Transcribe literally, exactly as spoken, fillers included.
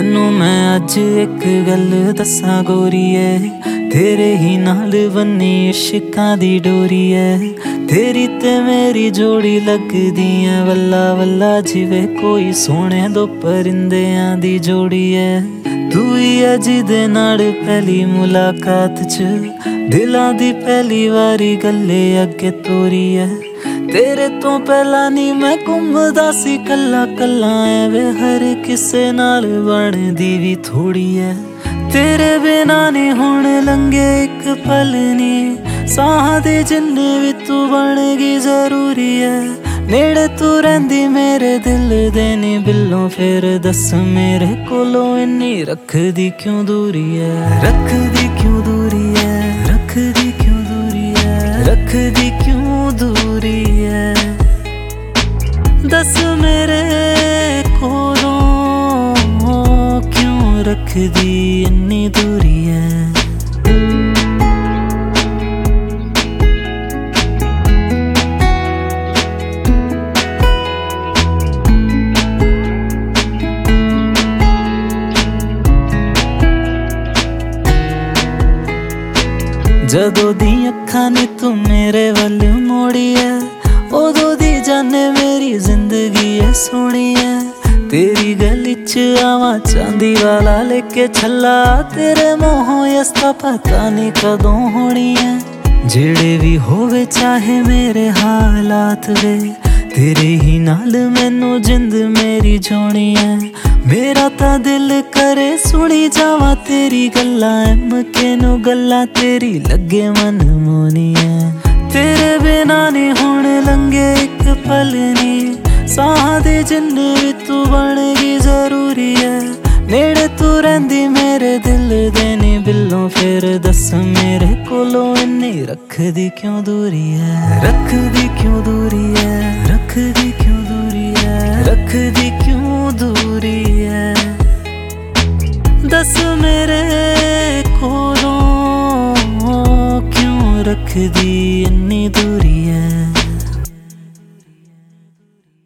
तेनू मैं अज एक गल दसां गोरीए, तेरे ही नाल बन्नी इश्कां दी डोरी है। तेरी ते मेरी जोड़ी लगदी है वल्ला वल्ला, जिवे कोई सोने दो परिंदियां दी जोड़ी है। तू ही है जिदे नाल पहली मुलाकात च दिलां दी पहली वारी गल्ले अगे तोरी है। तेरे तो पहला नी मैं घूमदा सी कल्ला कल्ला, एवे हर किसे नाल बनदी भी थोड़ी है। तेरे बिना नी हुण लंघे एक पल नी, साहां दे जिन्ने भी तू बन गई जरूरी है। नेड़े तू रहिंदी मेरे दिल दे नी बिल्लों, फिर दस मेरे कोलों इन्नी रखदी क्यों दूरी है। रखदी क्यों दूरी है, रखदी क्यों दूरी है, रखदी क्यों दूरी है। दस मेरे कोलों क्यों रखदी इन्नी दूरी है। जदों दी अखां ने तू मेरे वल मोड़ी है, उदों दी जाने मेरी जिंदगी है सोहनी है। तेरी गली च आवां चांदी वाला लेके छल्ला, तेरे मोहों इसदा पता नहीं कदों होनी है। जेड़े भी होवे चाहे मेरे हालात वे, तेरे ही नाल मैनू जिंद मेरी जोनी है। मेरा ता दिल करे सुनी जावा तेरी गल्लां, एम के नू गल्लां तेरी लगे मन मोनी है। तेरे बिना नी हुण लंघे एक पल नी, साहां दे जिन्ने भी तू बन गई जरूरी है। नेड़े तू रहिंदी मेरे दिल दे नी बिल्लों, फिर दस मेरे कोलों इन्नी रखदी क्यों दूरी है। रखदी क्यों दूरी है, रखदी क्यों दूरी है, रखदी क्यों दूरी है। दस मेरे कोलों क्यों रखदी इन्नी दूरी है।